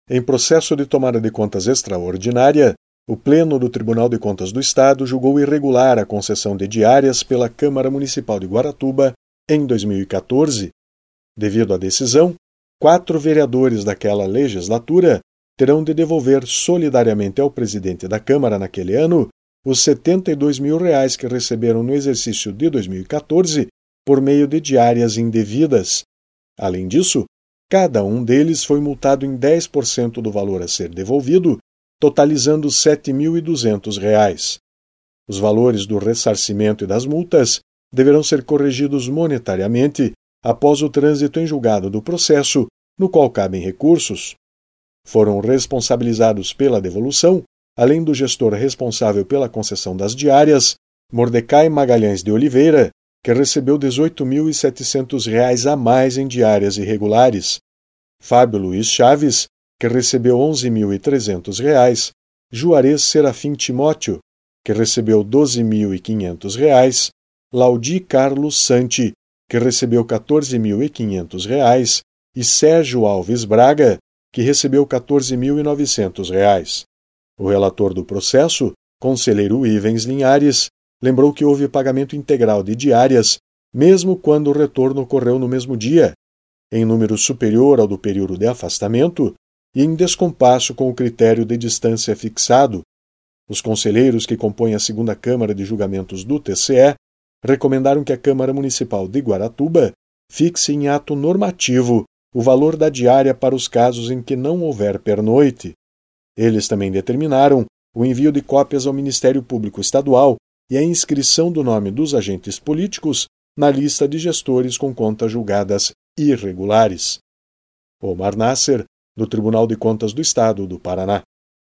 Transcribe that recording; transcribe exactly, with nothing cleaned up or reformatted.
Em processo de tomada de contas extraordinária, o Pleno do Tribunal de Contas do Estado julgou irregular a concessão de diárias pela Câmara Municipal de Guaratuba em dois mil e quatorze. Devido à decisão, quatro vereadores daquela legislatura terão de devolver solidariamente ao presidente da Câmara naquele ano os setenta e dois mil reais que receberam no exercício de dois mil e quatorze por meio de diárias indevidas. Além disso, cada um deles foi multado em dez por cento do valor a ser devolvido, totalizando sete mil e duzentos reais. Os valores do ressarcimento e das multas deverão ser corrigidos monetariamente após o trânsito em julgado do processo, no qual cabem recursos. Foram responsabilizados pela devolução, além do gestor responsável pela concessão das diárias, Mordecai Magalhães de Oliveira, que recebeu dezoito mil e setecentos reais a mais em diárias irregulares, Fábio Luiz Chaves, que recebeu onze mil e trezentos reais, Juarez Serafim Timóteo, que recebeu doze mil e quinhentos reais, Laudi Carlos Santi, que recebeu quatorze mil e quinhentos reais, e Sérgio Alves Braga, que recebeu quatorze mil e novecentos reais. O relator do processo, conselheiro Ivens Linhares, lembrou que houve pagamento integral de diárias, mesmo quando o retorno ocorreu no mesmo dia, em número superior ao do período de afastamento e em descompasso com o critério de distância fixado. Os conselheiros que compõem a segunda Câmara de Julgamentos do T C E recomendaram que a Câmara Municipal de Guaratuba fixe em ato normativo o valor da diária para os casos em que não houver pernoite. Eles também determinaram o envio de cópias ao Ministério Público Estadual e a inscrição do nome dos agentes políticos na lista de gestores com contas julgadas irregulares. Omar Nasser, do Tribunal de Contas do Estado do Paraná.